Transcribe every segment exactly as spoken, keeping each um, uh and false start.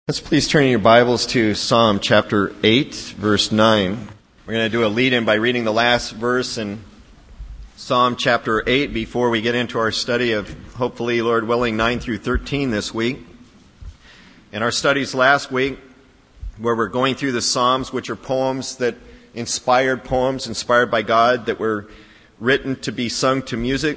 Let's please turn your Bibles to Psalm chapter eight, verse nine. We're going to do a lead-in by reading the last verse in Psalm chapter eight before we get into our study of, hopefully, Lord willing, nine through thirteen this week. In our studies last week, where we're going through the Psalms, which are poems that inspired poems, inspired by God, that were written to be sung to music,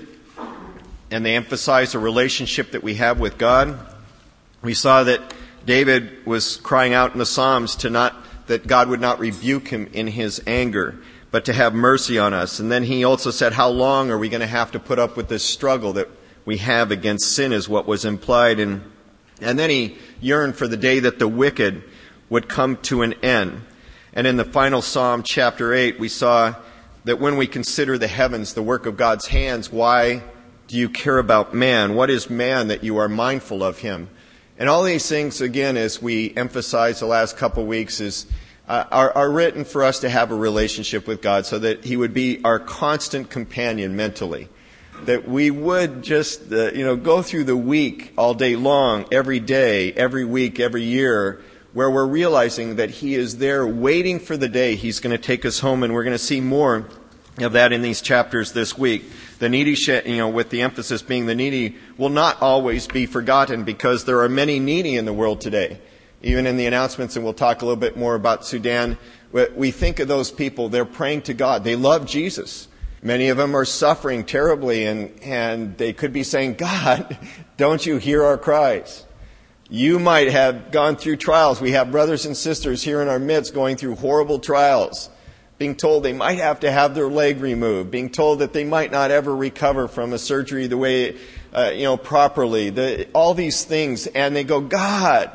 and they emphasize a relationship that we have with God. We saw that David was crying out in the Psalms to not that God would not rebuke him in his anger, but to have mercy on us. And then he also said, how long are we going to have to put up with this struggle that we have against sin, is what was implied. And, and then he yearned for the day that the wicked would come to an end. And in the final Psalm, chapter eight, we saw that when we consider the heavens, the work of God's hands, why do you care about man? What is man that you are mindful of him? And all these things, again, as we emphasized the last couple of weeks, is uh, are, are written for us to have a relationship with God so that he would be our constant companion mentally. That we would just, uh, you know, go through the week all day long, every day, every week, every year, where we're realizing that he is there waiting for the day he's going to take us home. And we're going to see more of that in these chapters this week. The needy, you know, with the emphasis being the needy, will not always be forgotten, because there are many needy in the world today. Even in the announcements, and we'll talk a little bit more about Sudan, we think of those people, they're praying to God. They love Jesus. Many of them are suffering terribly, and, and they could be saying, God, don't you hear our cries? You might have gone through trials. We have brothers and sisters here in our midst going through horrible trials, being told they might have to have their leg removed, being told that they might not ever recover from a surgery the way, uh, you know, properly, the, all these things. And they go, God,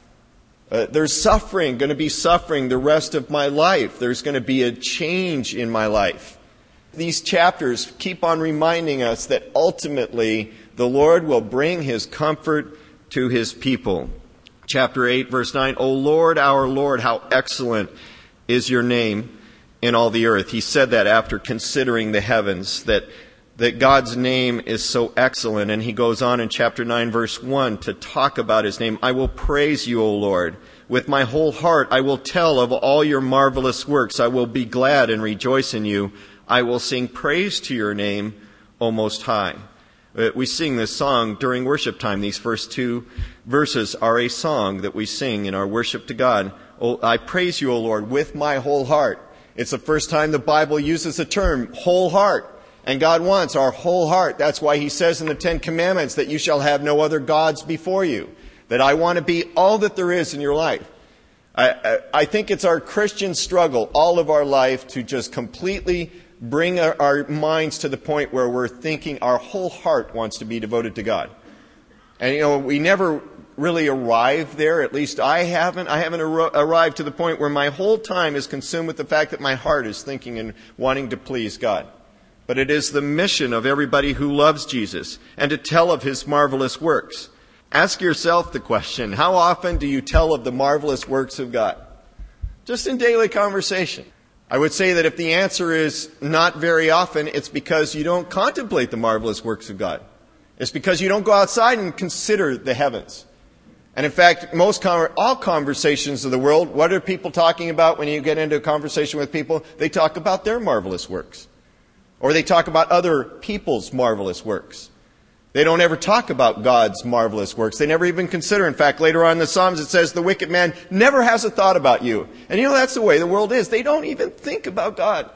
uh, there's suffering, going to be suffering the rest of my life. There's going to be a change in my life. These chapters keep on reminding us that ultimately the Lord will bring his comfort to his people. Chapter eight, verse nine, O Lord, our Lord, how excellent is your name in all the earth. He said that after considering the heavens, that, that God's name is so excellent. And he goes on in chapter nine, verse one, to talk about his name. I will praise you, O Lord. With my whole heart, I will tell of all your marvelous works. I will be glad and rejoice in you. I will sing praise to your name, O Most High. We sing this song during worship time. These first two verses are a song that we sing in our worship to God. Oh, I praise you, O Lord, with my whole heart. It's the first time the Bible uses the term whole heart. And God wants our whole heart. That's why he says in the Ten Commandments that you shall have no other gods before you. That I want to be all that there is in your life. I, I, I think it's our Christian struggle all of our life to just completely bring our, our minds to the point where we're thinking our whole heart wants to be devoted to God. And, you know, we never really arrive there. At least I haven't. I haven't ar- arrived to the point where my whole time is consumed with the fact that my heart is thinking and wanting to please God. But it is the mission of everybody who loves Jesus, and to tell of his marvelous works. Ask yourself the question, how often do you tell of the marvelous works of God? Just in daily conversation. I would say that if the answer is not very often, it's because you don't contemplate the marvelous works of God. It's because you don't go outside and consider the heavens. And in fact, most all conversations of the world, what are people talking about when you get into a conversation with people? They talk about their marvelous works. Or they talk about other people's marvelous works. They don't ever talk about God's marvelous works. They never even consider. In fact, later on in the Psalms it says the wicked man never has a thought about you. And you know, that's the way the world is. They don't even think about God.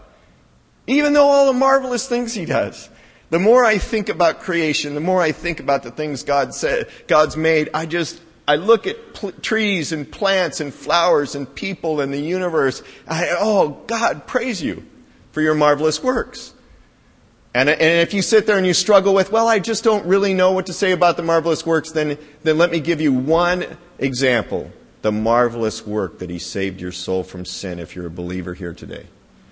Even though all the marvelous things he does. The more I think about creation, the more I think about the things God said, God's made, I just, I look at pl- trees and plants and flowers and people and the universe. I, oh, God, praise you for your marvelous works. And, and if you sit there and you struggle with, well, I just don't really know what to say about the marvelous works, then, then let me give you one example. The marvelous work that he saved your soul from sin, if you're a believer here today.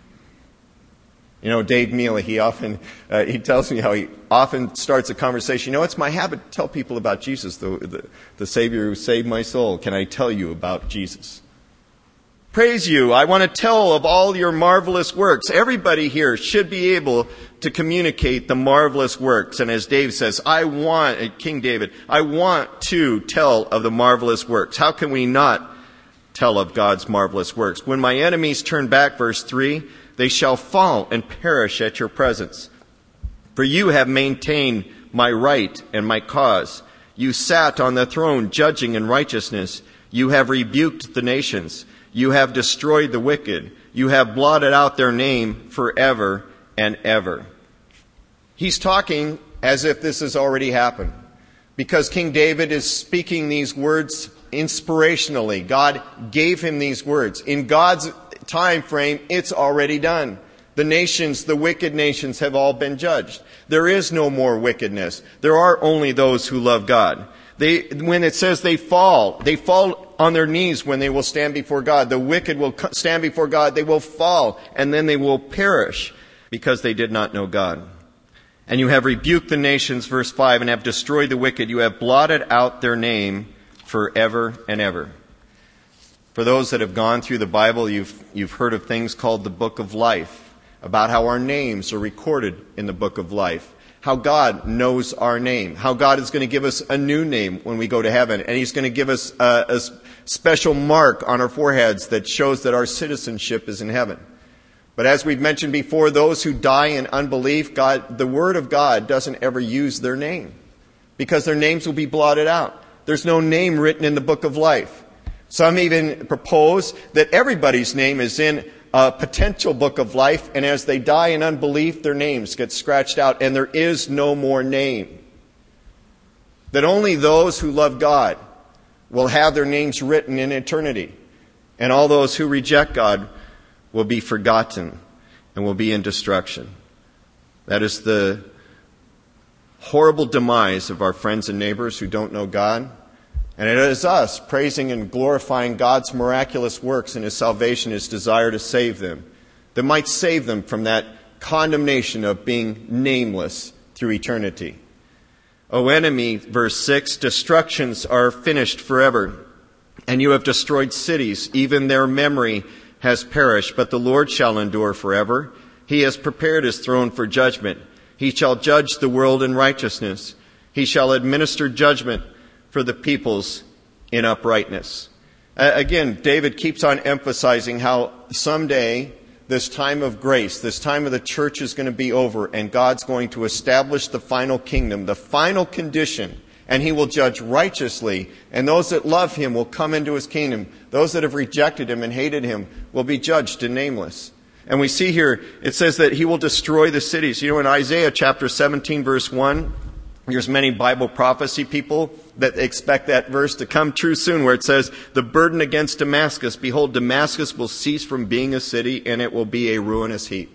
You know, Dave Mealy, he often, uh, he tells me how he often starts a conversation. You know, it's my habit to tell people about Jesus, the, the, the Savior who saved my soul. Can I tell you about Jesus? praise you. I want to tell of all your marvelous works. Everybody here should be able to communicate the marvelous works. And as Dave says, I want, King David, I want to tell of the marvelous works. How can we not tell of God's marvelous works? When my enemies turn back, verse three, they shall fall and perish at your presence. For you have maintained my right and my cause. You sat on the throne judging in righteousness. You have rebuked the nations. You have destroyed the wicked. You have blotted out their name forever and ever. He's talking as if this has already happened, because King David is speaking these words inspirationally. God gave him these words. In God's time frame, it's already done. The nations, the wicked nations, have all been judged. There is no more wickedness. There are only those who love God. They, when it says they fall, they fall on their knees when they will stand before God. The wicked will stand before God. They will fall, and then they will perish because they did not know God. And you have rebuked the nations, verse five, and have destroyed the wicked. You have blotted out their name forever and ever. For those that have gone through the Bible, you've, you've heard of things called the Book of Life, about how our names are recorded in the Book of Life. How God knows our name. How God is going to give us a new name when we go to heaven. And He's going to give us a, a special mark on our foreheads that shows that our citizenship is in heaven. But as we've mentioned before, those who die in unbelief, God, the Word of God doesn't ever use their name, because their names will be blotted out. There's no name written in the Book of Life. Some even propose that everybody's name is in a potential book of life, and as they die in unbelief, their names get scratched out, and there is no more name. That only those who love God will have their names written in eternity, and all those who reject God will be forgotten and will be in destruction. That is the horrible demise of our friends and neighbors who don't know God. And it is us praising and glorifying God's miraculous works and His salvation, His desire to save them, that might save them from that condemnation of being nameless through eternity. O enemy, verse six, destructions are finished forever, and you have destroyed cities. Even their memory has perished, but the Lord shall endure forever. He has prepared His throne for judgment. He shall judge the world in righteousness. He shall administer judgment for the peoples in uprightness. Uh, again, David keeps on emphasizing how someday this time of grace, this time of the church is going to be over, and God's going to establish the final kingdom, the final condition, and He will judge righteously, and those that love Him will come into His kingdom. Those that have rejected Him and hated Him will be judged and nameless. And we see here, it says that He will destroy the cities. You know, in Isaiah chapter seventeen, verse one, there's many Bible prophecy people that expect that verse to come true soon, where it says, the burden against Damascus, behold, Damascus will cease from being a city, and it will be a ruinous heap.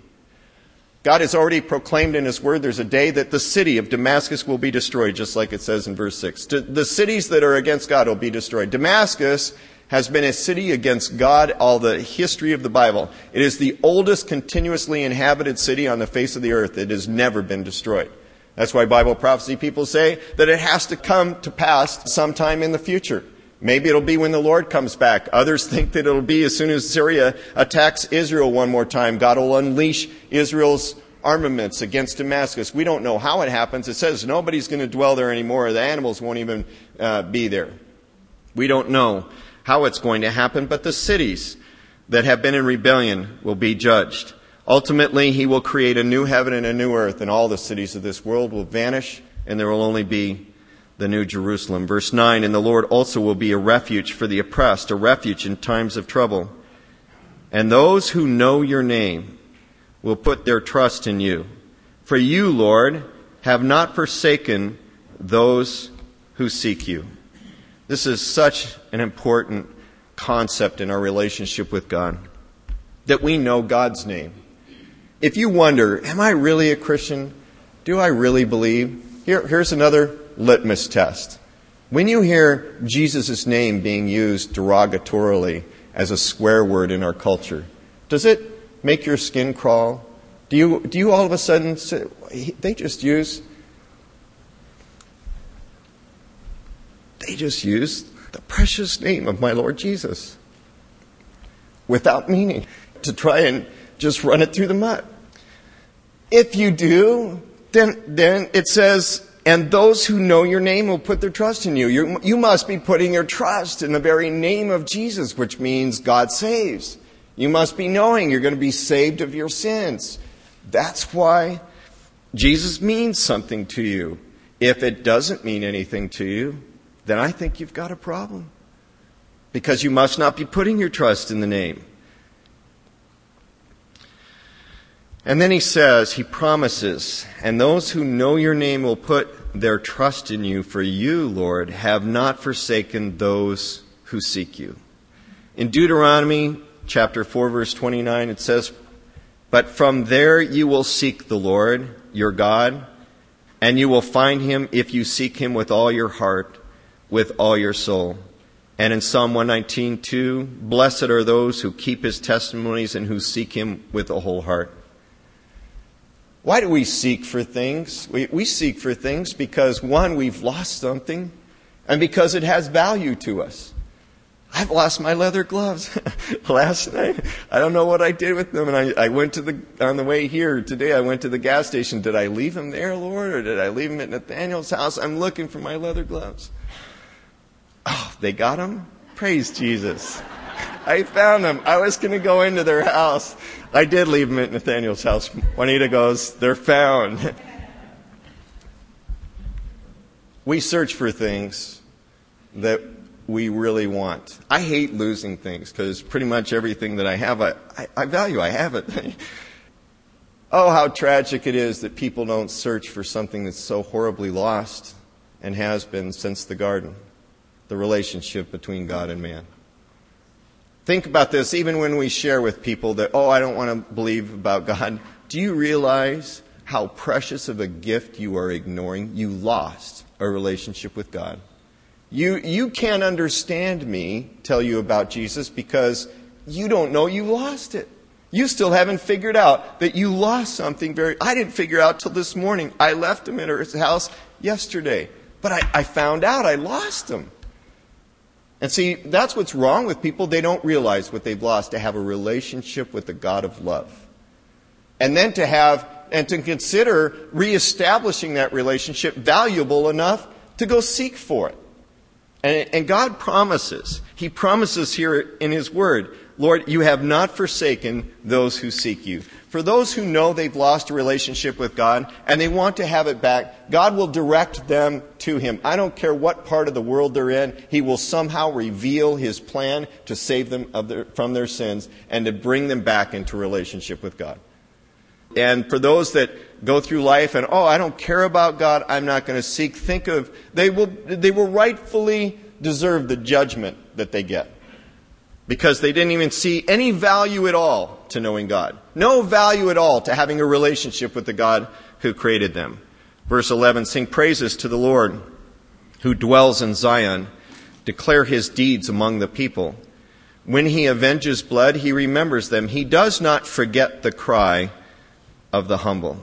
God has already proclaimed in His Word there's a day that the city of Damascus will be destroyed, just like it says in verse six. The cities that are against God will be destroyed. Damascus has been a city against God all the history of the Bible. It is the oldest continuously inhabited city on the face of the earth. It has never been destroyed. That's why Bible prophecy people say that it has to come to pass sometime in the future. Maybe it'll be when the Lord comes back. Others think that it'll be as soon as Syria attacks Israel one more time. God will unleash Israel's armaments against Damascus. We don't know how it happens. It says nobody's going to dwell there anymore. The animals won't even uh, be there. We don't know how it's going to happen, but the cities that have been in rebellion will be judged. Ultimately, He will create a new heaven and a new earth, and all the cities of this world will vanish, and there will only be the new Jerusalem. Verse nine, and the Lord also will be a refuge for the oppressed, a refuge in times of trouble. And those who know your name will put their trust in you. For you, Lord, have not forsaken those who seek you. This is such an important concept in our relationship with God, that we know God's name. If you wonder, am I really a Christian? Do I really believe? Here, here's another litmus test. When you hear Jesus' name being used derogatorily as a swear word in our culture, does it make your skin crawl? Do you, do you all of a sudden say, they just use, they just used the precious name of my Lord Jesus? without meaning, to try and just run it through the mud. If you do, then, then it says, and those who know your name will put their trust in you. you. You must be putting your trust in the very name of Jesus, which means God saves. You must be knowing you're going to be saved of your sins. That's why Jesus means something to you. If it doesn't mean anything to you, then I think you've got a problem. Because you must not be putting your trust in the name. And then he says, he promises, and those who know your name will put their trust in you, for you, Lord, have not forsaken those who seek you. In Deuteronomy chapter four, verse twenty-nine, it says, but from there you will seek the Lord, your God, and you will find him if you seek him with all your heart, with all your soul. And in Psalm one nineteen, two, blessed are those who keep his testimonies and who seek him with a whole heart. Why do we seek for things? We, we seek for things because, one, we've lost something, and because it has value to us. I've lost my leather gloves last night. I don't know what I did with them, and I, I went to the on the way here today. I went to the gas station. Did I leave them there, Lord, or did I leave them at Nathaniel's house? I'm looking for my leather gloves. Oh, they got them? Praise Jesus. I found them. I was going to go into their house. I did leave them at Nathaniel's house. Juanita goes, they're found. We search for things that we really want. I hate losing things because pretty much everything that I have, I, I, I value. I have it. Oh, how tragic it is that people don't search for something that's so horribly lost and has been since the garden. The relationship between God and man. Think about this, even when we share with people that, oh, I don't want to believe about God. Do you realize how precious of a gift you are ignoring? You lost a relationship with God. You, you can't understand me tell you about Jesus because you don't know you lost it. You still haven't figured out that you lost something very... I didn't figure out till this morning. I left him at his house yesterday. But I, I found out I lost him. And see, that's what's wrong with people. They don't realize what they've lost, to have a relationship with the God of love. And then to have, and to consider reestablishing that relationship valuable enough to go seek for it. And, and God promises, He promises here in His Word, Lord, you have not forsaken those who seek you. For those who know they've lost a relationship with God and they want to have it back, God will direct them to Him. I don't care what part of the world they're in. He will somehow reveal His plan to save them of their, from their sins and to bring them back into relationship with God. And for those that go through life and, oh, I don't care about God, I'm not going to seek, think of, they will, they will rightfully deserve the judgment that they get. Because they didn't even see any value at all to knowing God. No value at all to having a relationship with the God who created them. Verse eleven, sing praises to the Lord who dwells in Zion. Declare His deeds among the people. When He avenges blood, He remembers them. He does not forget the cry of the humble.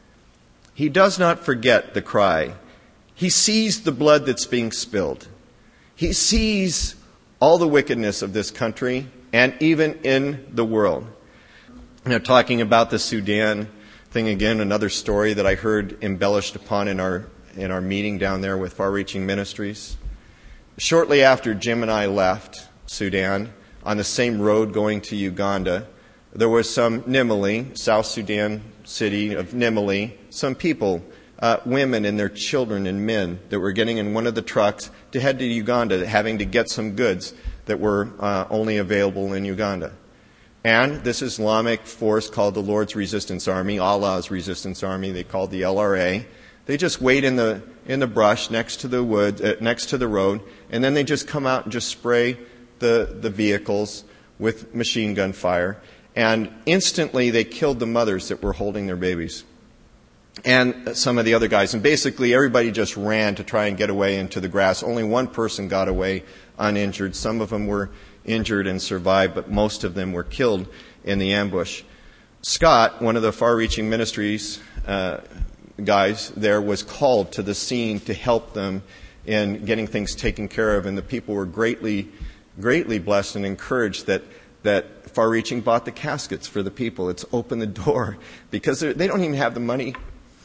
He does not forget the cry. He sees the blood that's being spilled. He sees all the wickedness of this country and even in the world. You know, talking about the Sudan thing again, another story that I heard embellished upon in our in our meeting down there with Far Reaching Ministries. Shortly after Jim and I left Sudan, on the same road going to Uganda, there was some Nimali, South Sudan city of Nimali, some people, uh, women and their children and men that were getting in one of the trucks to head to Uganda, having to get some goods that were uh, only available in Uganda. And this Islamic force called the Lord's Resistance Army, Allah's Resistance Army, they called the L R A. They just wait in the in the brush next to the wood, uh, next to the road, and then they just come out and just spray the the vehicles with machine gun fire. And instantly they killed the mothers that were holding their babies. And some of the other guys. And basically everybody just ran to try and get away into the grass. Only one person got away uninjured. Some of them were injured and survived, but most of them were killed in the ambush. Scott, one of the Far-Reaching Ministries uh, guys there, was called to the scene to help them in getting things taken care of. And the people were greatly, greatly blessed and encouraged that that far-reaching bought the caskets for the people. It's opened the door because they don't even have the money.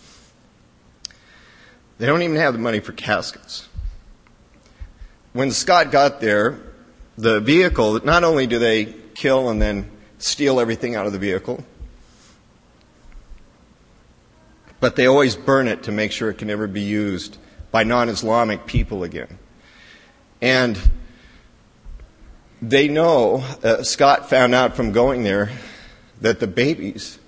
They don't even have the money for caskets. When Scott got there, the vehicle, not only do they kill and then steal everything out of the vehicle, but they always burn it to make sure it can never be used by non-Islamic people again. And they know, uh, Scott found out from going there, that the babies,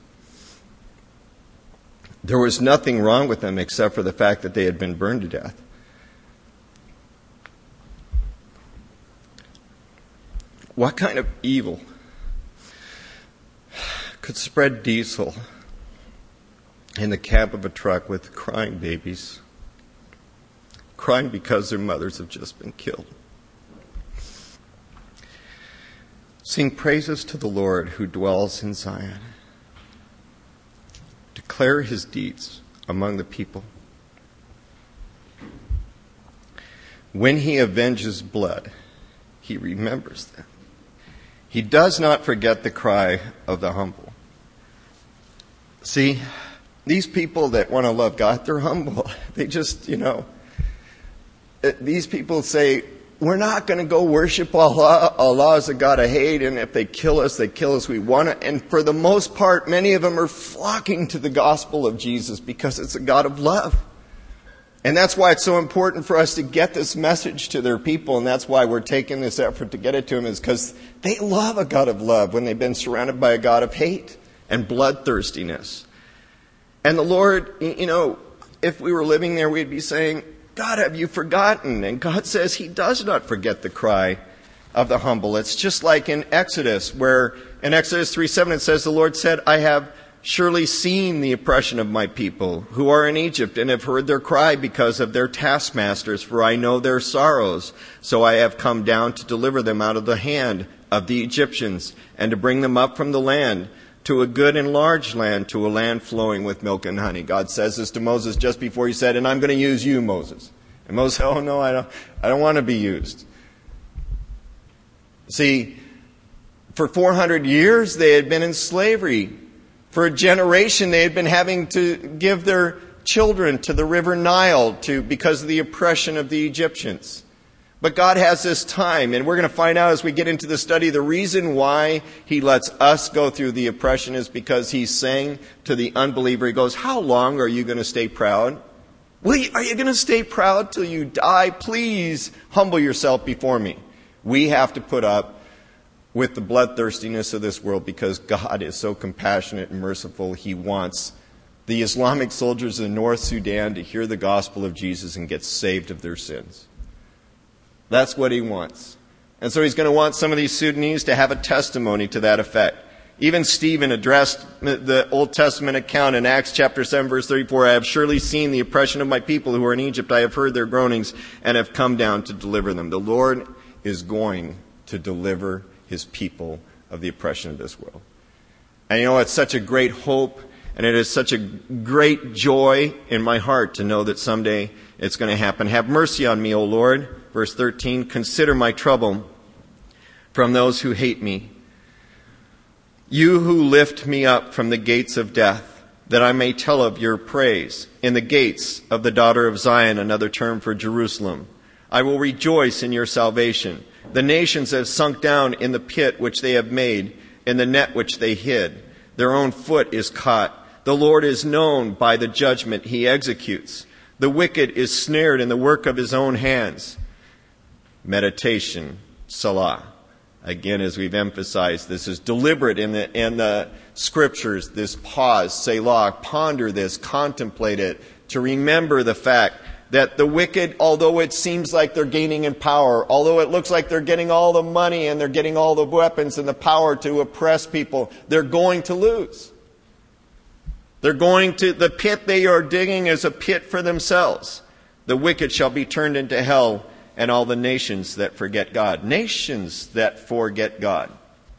there was nothing wrong with them except for the fact that they had been burned to death. What kind of evil could spread diesel in the cab of a truck with crying babies, crying because their mothers have just been killed? Sing praises to the Lord who dwells in Zion. Declare his deeds among the people. When he avenges blood, he remembers them. He does not forget the cry of the humble. See, these people that want to love God, they're humble. They just, you know, these people say, we're not going to go worship Allah. Allah is a God of hate, and if they kill us, they kill us. We want to. And for the most part, many of them are flocking to the gospel of Jesus because it's a God of love. And that's why it's so important for us to get this message to their people, and that's why we're taking this effort to get it to them, is because they love a God of love when they've been surrounded by a God of hate and bloodthirstiness. And the Lord, you know, if we were living there, we'd be saying, God, have you forgotten? And God says he does not forget the cry of the humble. It's just like in Exodus, where in Exodus three seven it says, the Lord said, I have surely seen the oppression of my people who are in Egypt, and have heard their cry because of their taskmasters, for I know their sorrows. So I have come down to deliver them out of the hand of the Egyptians, and to bring them up from the land to a good and large land, to a land flowing with milk and honey. God says this to Moses just before he said, and I'm going to use you, Moses. And Moses said, oh no, I don't, I don't want to be used. See, for four hundred years they had been in slavery. For a generation they had been having to give their children to the river Nile to because of the oppression of the Egyptians. But God has this time, and we're going to find out as we get into the study, the reason why he lets us go through the oppression is because he's saying to the unbeliever, he goes, how long are you going to stay proud? Will you, are you going to stay proud till you die? Please humble yourself before me. We have to put up with the bloodthirstiness of this world because God is so compassionate and merciful. He wants the Islamic soldiers in North Sudan to hear the gospel of Jesus and get saved of their sins. That's what he wants. And so he's going to want some of these Sudanese to have a testimony to that effect. Even Stephen addressed the Old Testament account in Acts chapter seven, verse thirty-four. I have surely seen the oppression of my people who are in Egypt. I have heard their groanings and have come down to deliver them. The Lord is going to deliver his people of the oppression of this world. And you know, it's such a great hope, and it is such a great joy in my heart to know that someday it's going to happen. Have mercy on me, O Lord. Verse thirteen, consider my trouble from those who hate me. You who lift me up from the gates of death, that I may tell of your praise in the gates of the daughter of Zion, another term for Jerusalem. I will rejoice in your salvation. The nations have sunk down in the pit which they have made, in the net which they hid. Their own foot is caught. The Lord is known by the judgment he executes. The wicked is snared in the work of his own hands. Meditation, Salah. Again, as we've emphasized, this is deliberate in the, in the scriptures, this pause, Selah, ponder this, contemplate it, to remember the fact that the wicked, although it seems like they're gaining in power, although it looks like they're getting all the money and they're getting all the weapons and the power to oppress people, they're going to lose. They're going to, the pit they are digging is a pit for themselves. The wicked shall be turned into hell, and all the nations that forget God. Nations that forget God.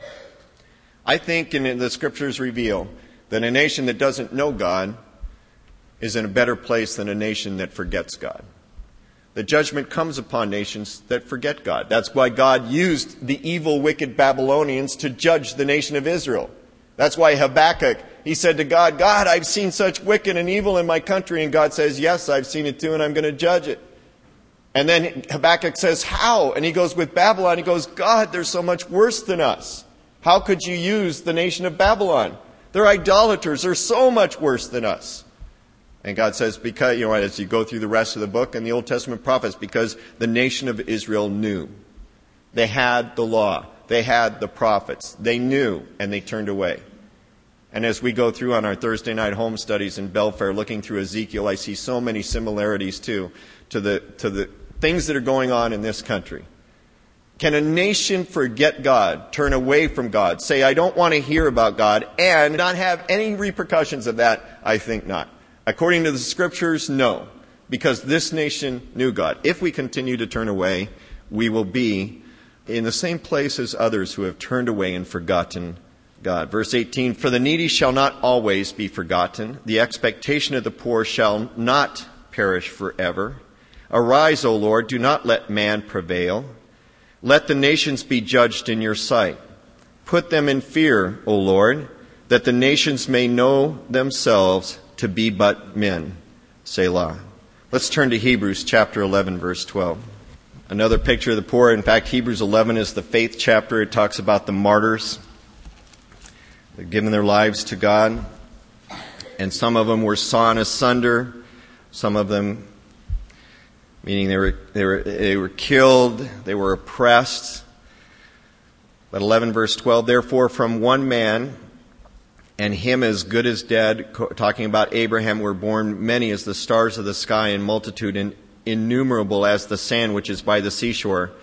I think, and the scriptures reveal, that a nation that doesn't know God is in a better place than a nation that forgets God. The judgment comes upon nations that forget God. That's why God used the evil, wicked Babylonians to judge the nation of Israel. That's why Habakkuk, he said to God, God, I've seen such wicked and evil in my country. And God says, yes, I've seen it too, and I'm going to judge it. And then Habakkuk says, how? And he goes, with Babylon. He goes, God, they're so much worse than us. How could you use the nation of Babylon? They're idolaters. They're so much worse than us. And God says, because, you know, as you go through the rest of the book and the Old Testament prophets, because the nation of Israel knew. They had the law. They had the prophets. They knew, and they turned away. And as we go through on our Thursday night home studies in Belfair, looking through Ezekiel, I see so many similarities, too, to the, to the things that are going on in this country. Can a nation forget God, turn away from God, say, I don't want to hear about God, and not have any repercussions of that? I think not. According to the Scriptures, no. Because this nation knew God. If we continue to turn away, we will be in the same place as others who have turned away and forgotten God. Verse eighteen, for the needy shall not always be forgotten. The expectation of the poor shall not perish forever. Arise, O Lord, do not let man prevail. Let the nations be judged in your sight. Put them in fear, O Lord, that the nations may know themselves to be but men. Selah. Let's turn to Hebrews chapter eleven, verse twelve. Another picture of the poor. In fact, Hebrews eleven is the faith chapter. It talks about the martyrs. They've given their lives to God. And some of them were sawn asunder. Some of them, meaning they were, they were, they were killed. They were oppressed. But eleven, verse twelve, therefore from one man, and him as good as dead, talking about Abraham, were born many as the stars of the sky, and multitude and innumerable as the sand which is by the seashore.